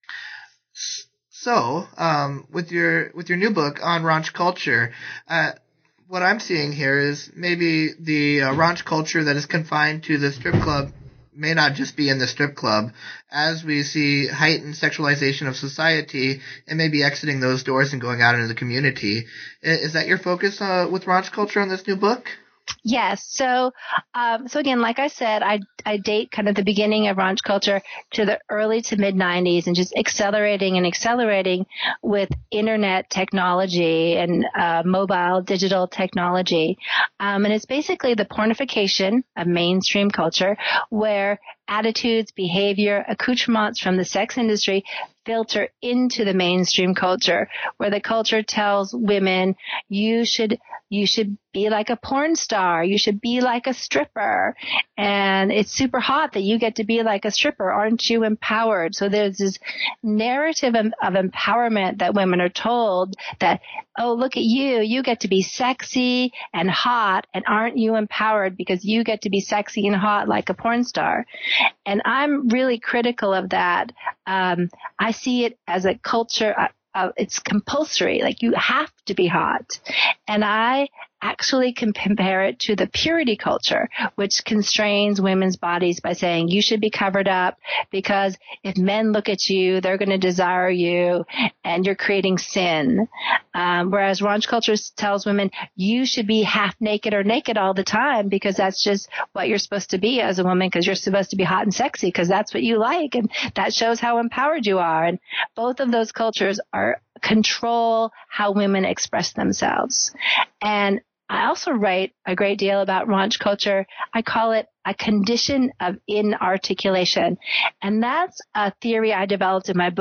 So, um, with your with your new book on raunch culture, uh, what I'm seeing here is maybe the uh, raunch culture that is confined to the strip club may not just be in the strip club. As we see heightened sexualization of society, it may be exiting those doors and going out into the community. Is that your focus uh, with raunch culture in this new book? Yes. So, um, so again, like I said, I, I date kind of the beginning of raunch culture to the early to mid nineties and just accelerating and accelerating with internet technology and uh, mobile digital technology. Um, and it's basically the pornification of mainstream culture where attitudes, behavior, accoutrements from the sex industry filter into the mainstream culture, where the culture tells women you should you should be like a porn star, you should be like a stripper, and it's super hot that you get to be like a stripper. Aren't you empowered? So there's this narrative of, of empowerment that women are told that, oh, look at you, you get to be sexy and hot, and aren't you empowered because you get to be sexy and hot like a porn star? And I'm really critical of that. Um, I see it as a culture. Uh, uh, it's compulsory. Like you have to be hot. And I actually can compare it to the purity culture, which constrains women's bodies by saying you should be covered up because if men look at you, they're going to desire you and you're creating sin. Um, whereas raunch culture tells women you should be half naked or naked all the time because that's just what you're supposed to be as a woman, because you're supposed to be hot and sexy because that's what you like. And that shows how empowered you are. And both of those cultures are control how women express themselves. And I also write a great deal about raunch culture. I call it a condition of inarticulation. And that's a theory I developed in my book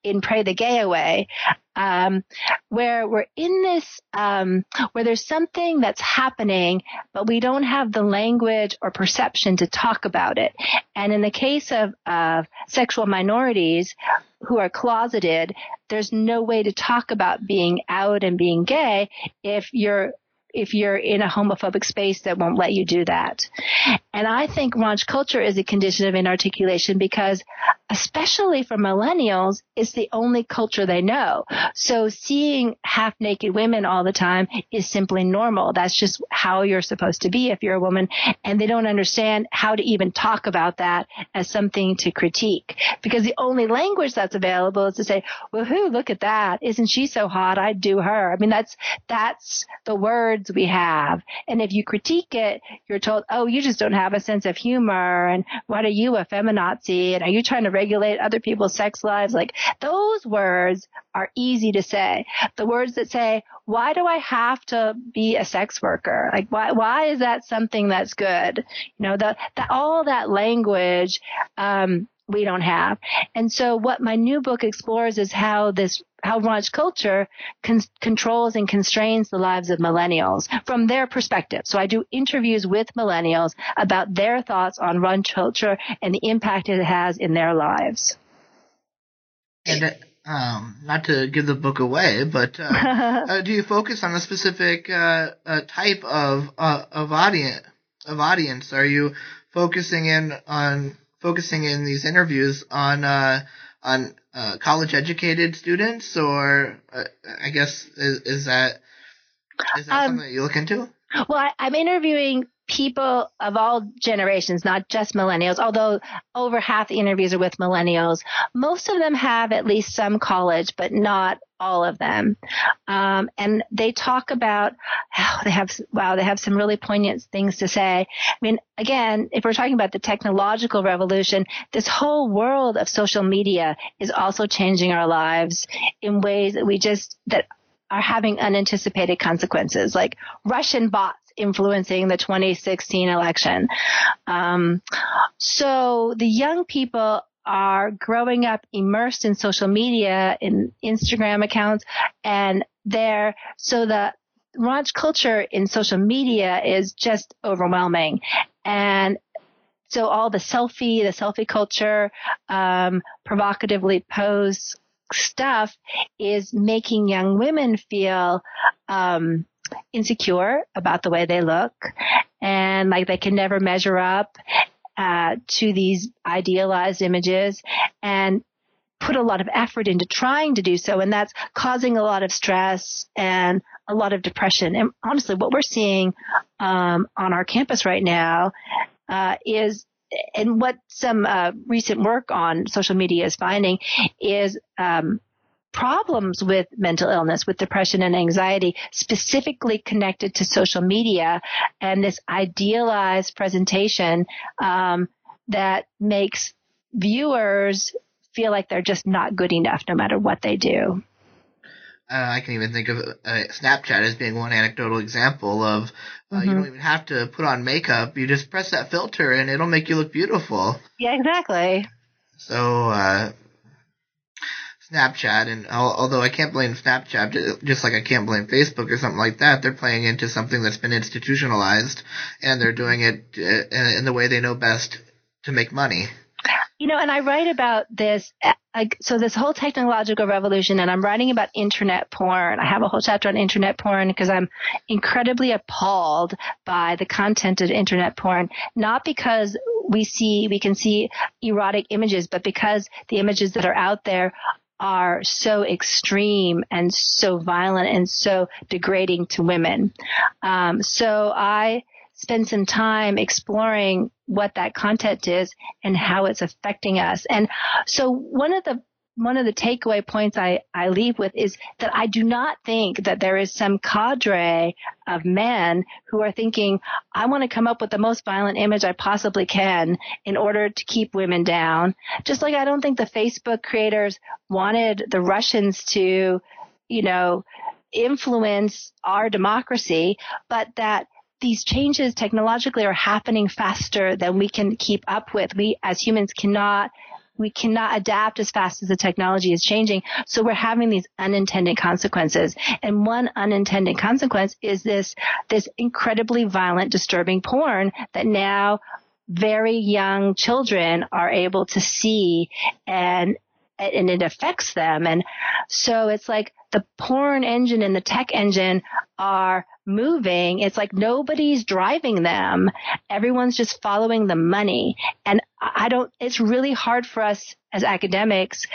in Pray the Gay Away, um, where we're in this, um, where there's something that's happening, but we don't have the language or perception to talk about it. And in the case of, of sexual minorities who are closeted, there's no way to talk about being out and being gay if you're if you're in a homophobic space that won't let you do that. And I think raunch culture is a condition of inarticulation because, especially for millennials, it's the only culture they know. So seeing half-naked women all the time is simply normal. That's just how you're supposed to be if you're a woman. And they don't understand how to even talk about that as something to critique. Because the only language that's available is to say, woohoo, look at that. Isn't she so hot? I'd do her. I mean, that's that's the words we have. And if you critique it, you're told, oh, you just don't have a sense of humor. And what are you, a feminazi? And are you trying to regulate other people's sex lives? Like, those words are easy to say. The words that say, why do I have to be a sex worker? Like, why, why is that something that's good? You know, the, the all that language, um, we don't have. And so what my new book explores is how this, how raunch culture con- controls and constrains the lives of millennials from their perspective. So I do interviews with millennials about their thoughts on raunch culture and the impact it has in their lives. And um, not to give the book away, but uh, uh, do you focus on a specific uh, uh, type of uh, of audience? Of audience, are you focusing in on focusing in these interviews on uh, on uh, college-educated students, or uh, I guess is, is that is that um, something that you look into? Well, I, I'm interviewing people of all generations, not just millennials, although over half the interviews are with millennials. Most of them have at least some college, but not all of them. Um, and they talk about how they have, wow, they have some really poignant things to say. I mean, again, if we're talking about the technological revolution, this whole world of social media is also changing our lives in ways that we just, that are having unanticipated consequences, like Russian bots influencing the twenty sixteen election. Um, so the young people are growing up immersed in social media, in Instagram accounts, and they're, so the raunch culture in social media is just overwhelming. And so all the selfie, the selfie culture, um, provocatively posed stuff is making young women feel, um, insecure about the way they look, and like they can never measure up uh, to these idealized images, and put a lot of effort into trying to do so. And that's causing a lot of stress and a lot of depression. And honestly, what we're seeing um, on our campus right now uh, is, and what some uh, recent work on social media is finding, is um, problems with mental illness, with depression and anxiety, specifically connected to social media and this idealized presentation um, that makes viewers feel like they're just not good enough no matter what they do. Uh, I can even think of uh, Snapchat as being one anecdotal example of uh, mm-hmm. you don't even have to put on makeup. You just press that filter and it'll make you look beautiful. Yeah, exactly. So, uh, Snapchat, and although I can't blame Snapchat, just like I can't blame Facebook or something like that, they're playing into something that's been institutionalized, and they're doing it in the way they know best to make money. You know, and I write about this, like, so this whole technological revolution, and I'm writing about internet porn. I have a whole chapter on internet porn because I'm incredibly appalled by the content of internet porn, not because we see, we can see erotic images, but because the images that are out there are so extreme and so violent and so degrading to women. Um, so I spend some time exploring what that content is and how it's affecting us. And so one of the one of the takeaway points I, I leave with is that I do not think that there is some cadre of men who are thinking, I want to come up with the most violent image I possibly can in order to keep women down. Just like I don't think the Facebook creators wanted the Russians to, you know, influence our democracy, but that these changes technologically are happening faster than we can keep up with. We as humans cannot we cannot adapt as fast as the technology is changing. So we're having these unintended consequences. And one unintended consequence is this, this incredibly violent, disturbing porn that now very young children are able to see, and and it affects them. And so it's like the porn engine and the tech engine are moving. It's like nobody's driving them. Everyone's just following the money. And I don't, it's really hard for us as academics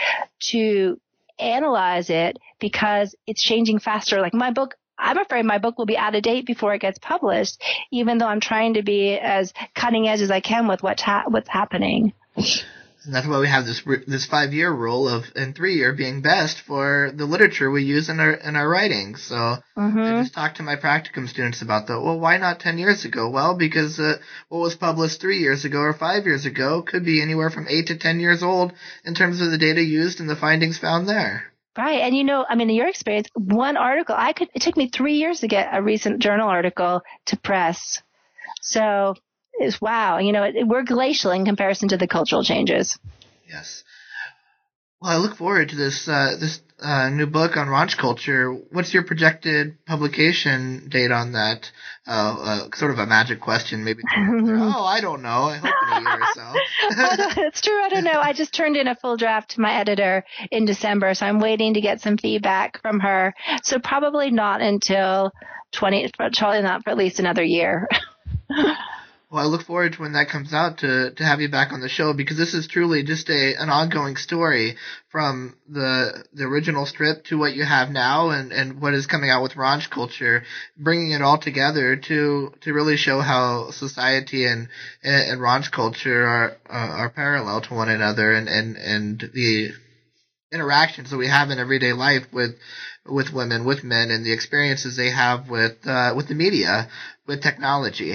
to analyze it because it's changing faster. Like my book, I'm afraid my book will be out of date before it gets published, even though I'm trying to be as cutting edge as I can with what's, ha- what's happening. And that's why we have this this five year rule of and three year being best for the literature we use in our in our writing. So mm-hmm. I just talked to my practicum students about that. Well, why not ten years ago? Well, because uh, what was published three years ago or five years ago could be anywhere from eight to ten years old in terms of the data used and the findings found there. Right. And, you know, I mean, in your experience, one article, I could, it took me three years to get a recent journal article to press. So it's wow. You know, it, we're glacial in comparison to the cultural changes. Yes. Well, I look forward to this, uh, this, uh, new book on raunch culture. What's your projected publication date on that? Uh, uh sort of a magic question, maybe. Oh, I don't know. I hope in a year or so. It's true. I don't know. I just turned in a full draft to my editor in December, so I'm waiting to get some feedback from her. So probably not until twenty, probably not for at least another year. Well, I look forward to when that comes out to, to have you back on the show, because this is truly just a an ongoing story from the the original strip to what you have now and, and what is coming out with raunch culture, bringing it all together to to really show how society and and, and raunch culture are uh, are parallel to one another, and, and, and the interactions that we have in everyday life with with women, with men, and the experiences they have with uh, with the media, with technology.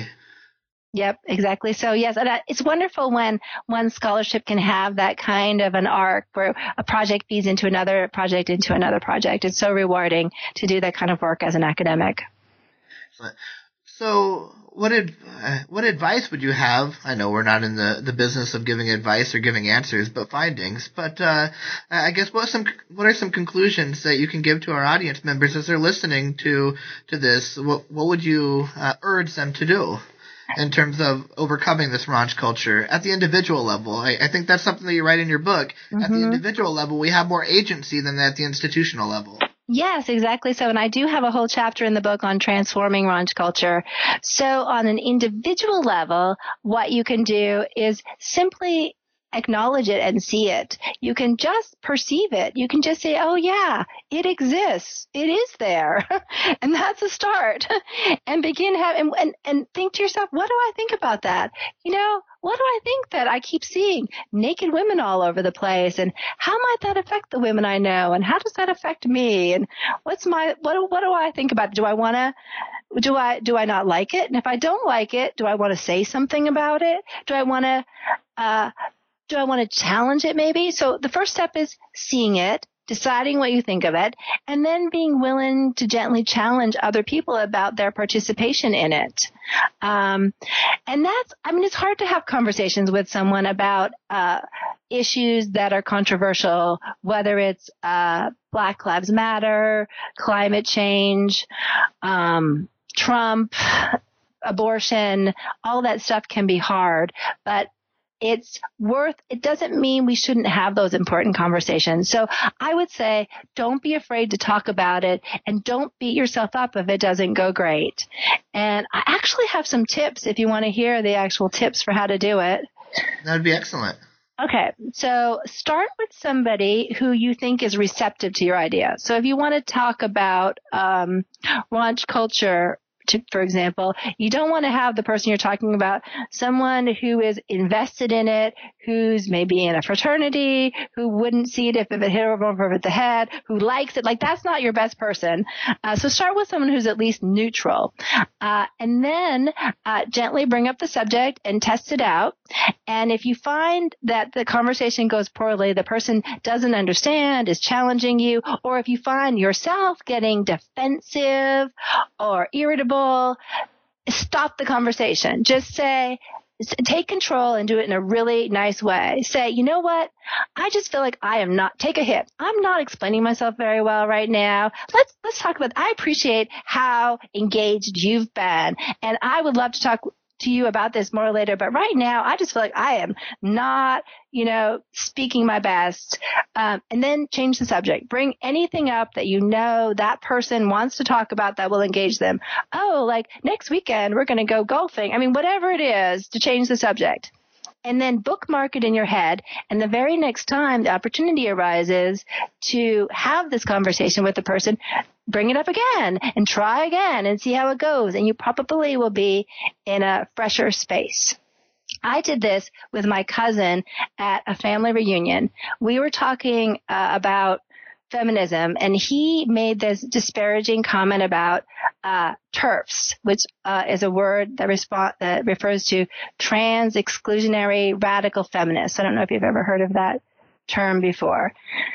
Yep, exactly. So yes, and it's wonderful when one scholarship can have that kind of an arc where a project feeds into another project into another project. It's so rewarding to do that kind of work as an academic. So what ad, uh, what advice would you have? I know we're not in the, the business of giving advice or giving answers, but findings. But uh, I guess what some what are some conclusions that you can give to our audience members as they're listening to to this? What what would you uh, urge them to do in terms of overcoming this raunch culture at the individual level? I, I think that's something that you write in your book. Mm-hmm. At the individual level, we have more agency than at the institutional level. Yes, exactly so. And I do have a whole chapter in the book on transforming raunch culture. So on an individual level, what you can do is simply acknowledge it and see it. You can just perceive it. You can just say, oh yeah, it exists. It is there. And that's a start. And begin having, and, and think to yourself, what do I think about that? You know, what do I think that I keep seeing naked women all over the place? And how might that affect the women I know? And how does that affect me? And what's my, what, what do I think about it? Do I want to, do I, do I not like it? And if I don't like it, do I want to say something about it? Do I want to, uh, Do I want to challenge it maybe? So the first step is seeing it, deciding what you think of it, and then being willing to gently challenge other people about their participation in it. Um, and that's, I mean, it's hard to have conversations with someone about uh, issues that are controversial, whether it's uh, Black Lives Matter, climate change, um, Trump, abortion, all that stuff can be hard, but it's worth, it doesn't mean we shouldn't have those important conversations. So I would say don't be afraid to talk about it, and don't beat yourself up if it doesn't go great. And I actually have some tips if you want to hear the actual tips for how to do it. That would be excellent. Okay, so start with somebody who you think is receptive to your idea. So if you want to talk about um, raunch culture, To, for example, you don't want to have the person you're talking about, someone who is invested in it, who's maybe in a fraternity, who wouldn't see it if it hit over the head, who likes it. Like, that's not your best person. Uh, so start with someone who's at least neutral. Uh, and then uh, gently bring up the subject and test it out. And if you find that the conversation goes poorly, the person doesn't understand, is challenging you, or if you find yourself getting defensive or irritable, stop the conversation. Just say, take control and do it in a really nice way. Say, you know what? I just feel like I am not, take a hit. I'm not explaining myself very well right now. Let's, let's talk about, I appreciate how engaged you've been. And I would love to talk to you about this more later, but right now I just feel like I am not, you know, speaking my best. Um, and then change the subject. Bring anything up that you know that person wants to talk about that will engage them. Oh, like next weekend we're going to go golfing. I mean, whatever it is to change the subject. And then bookmark it in your head. And the very next time the opportunity arises to have this conversation with the person, bring it up again and try again and see how it goes. And you probably will be in a fresher space. I did this with my cousin at a family reunion. We were talking uh, about feminism, and he made this disparaging comment about uh, TERFs, which uh, is a word that, resp- that refers to trans exclusionary radical feminists. I don't know if you've ever heard of that term before.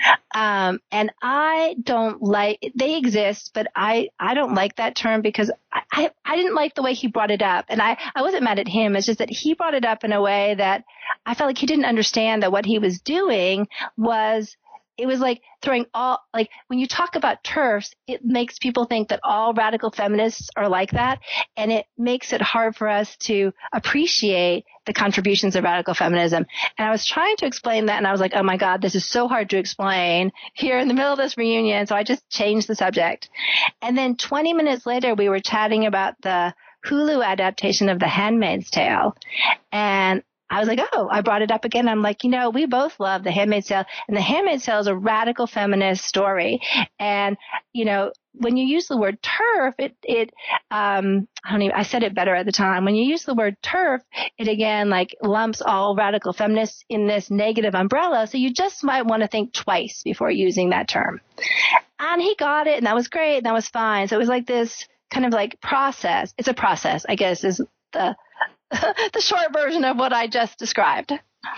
Um, and I don't like, they exist, but I, I don't like that term because I, I, I didn't like the way he brought it up. And I, I wasn't mad at him. It's just that he brought it up in a way that I felt like he didn't understand that what he was doing was, it was like throwing all, like when you talk about TERFs, it makes people think that all radical feminists are like that. And it makes it hard for us to appreciate the contributions of radical feminism. And I was trying to explain that, and I was like, oh my God, this is so hard to explain here in the middle of this reunion. So I just changed the subject. And then twenty minutes later, we were chatting about the Hulu adaptation of The Handmaid's Tale. And I was like, oh, I brought it up again. I'm like, you know, we both love The Handmaid's Tale, and The Handmaid's Tale is a radical feminist story. And, you know, when you use the word TERF, it, it, um, I don't even, I said it better at the time. When you use the word TERF, it again, like lumps all radical feminists in this negative umbrella. So you just might want to think twice before using that term. And he got it, and that was great, and that was fine. So it was like this kind of like process. It's a process, I guess, is the, the short version of what I just described.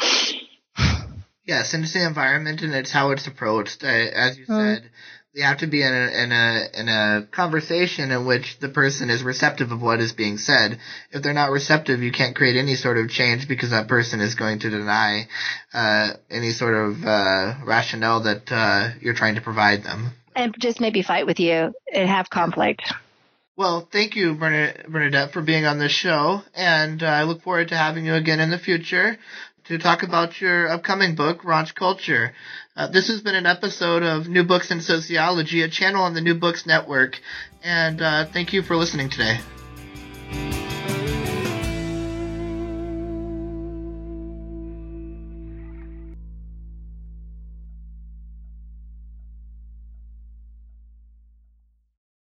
Yes, and it's the environment and it's how it's approached. Uh, as you mm. said, you have to be in a, in a in a conversation in which the person is receptive of what is being said. If they're not receptive, you can't create any sort of change because that person is going to deny uh, any sort of uh, rationale that uh, you're trying to provide them. And just maybe fight with you and have conflict. Well, thank you, Bernadette, for being on this show, and uh, I look forward to having you again in the future to talk about your upcoming book, Raunch Culture. Uh, this has been an episode of New Books in Sociology, a channel on the New Books Network, and uh, thank you for listening today.